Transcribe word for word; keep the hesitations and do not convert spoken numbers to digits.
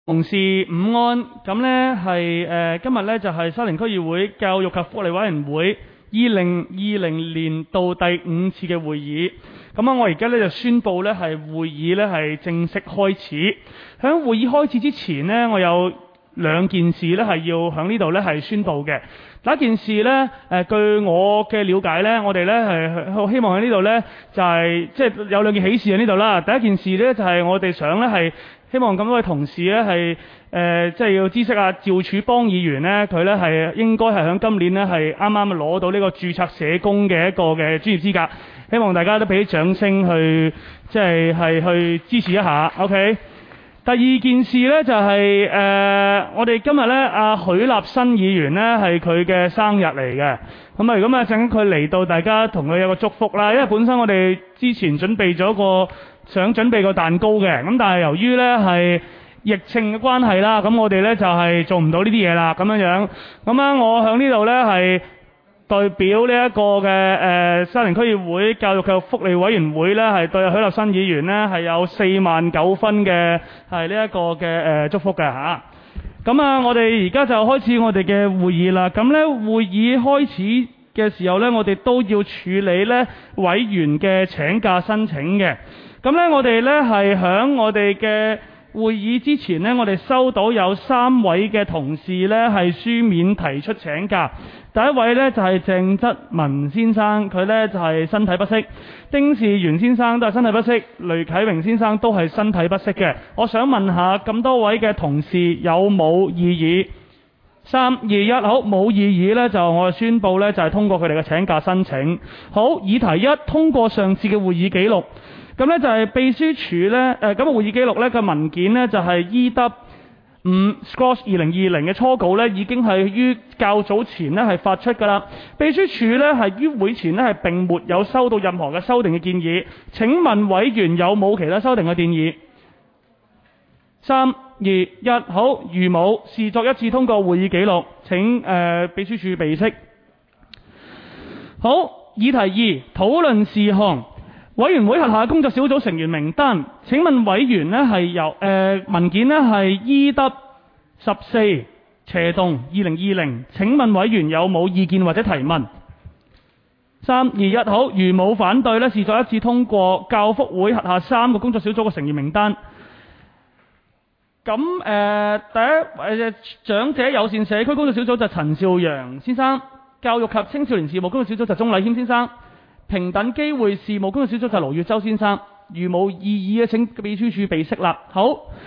同事午安，咁呢係誒今日呢就係沙田區議會教育及福利委員會二零二零年度第五次嘅會議。咁啊，我而家呢就宣布呢係會議呢係正式開始。喺會議開始之前呢，我有兩件事呢係要喺呢度呢係宣布嘅。第一件事呢，誒據我嘅了解呢，我哋呢係希望喺呢度呢就係即係有兩件喜事喺呢度啦。第一件事呢就係我哋想呢係希望咁多位同事呢係誒即係要知悉啊，趙柱邦議員呢，佢呢係應該係喺今年呢係啱啱攞到呢個註冊社工嘅一個嘅專業資格。希望大家都俾啲掌聲去即係係去支持一下 ，OK。第二件事呢，就係、是、誒、呃，我哋今日呢，阿許立新議員呢係佢嘅生日嚟嘅，咁啊如果啊陣間佢嚟到，大家同佢有個祝福啦。因為本身我哋之前準備咗個想準備個蛋糕嘅，咁但係由於呢係疫情嘅關係啦，咁我哋呢就係、是、做唔到呢啲嘢啦，咁樣樣。咁啊，我喺呢度呢係代表呢一個嘅誒沙田區議會教育及福利委員會呢係對許立新議員呢係有四萬九分嘅係呢一個嘅誒祝福嘅嚇。咁啊，我哋而家就開始我哋嘅會議啦。咁呢會議開始嘅時候呢，我哋都要處理呢委員嘅請假申請嘅。咁呢，我哋呢係響我哋嘅會議之前呢，我哋收到有三位嘅同事呢係書面提出請假。第一位呢就係鄭則文先生，佢呢就係身體不適；丁士元先生都係身體不適；雷啟榮先生都係身體不適嘅。我想問下咁多位嘅同事有冇異議？三二一，好，冇異議呢，就我宣布呢就係通過佢哋嘅請假申請。好，議題一，通過上次嘅會議記錄。咁呢就係秘書處呢，誒咁嘅會議記錄呢個文件呢就係 E W 五 Scores 二零二零嘅初稿呢已經係於較早前呢係發出㗎啦。秘書處呢係於會前呢係並沒有收到任何嘅修訂嘅建議。請問委員有冇其他修訂嘅建議？三二一，好，如冇，視作一次通過會議記錄。請誒、呃、秘書處備悉。好，議題二，討論事項。委員會轄下工作小組成員名單，請問委員呢係由誒、呃、文件呢係 E W 十四斜洞二零二零，請問委員有冇意見或者提問？三二一，好，如冇反對呢，視作一致通過教福會轄下三個工作小組嘅成員名單。咁誒、呃、第一誒長者友善社區工作小組就陳兆陽先生，教育及青少年事務工作小組就鍾禮謙先生。平等機會事務工作小組就盧月洲先生。如冇異議嘅，請秘書處備悉啦。好。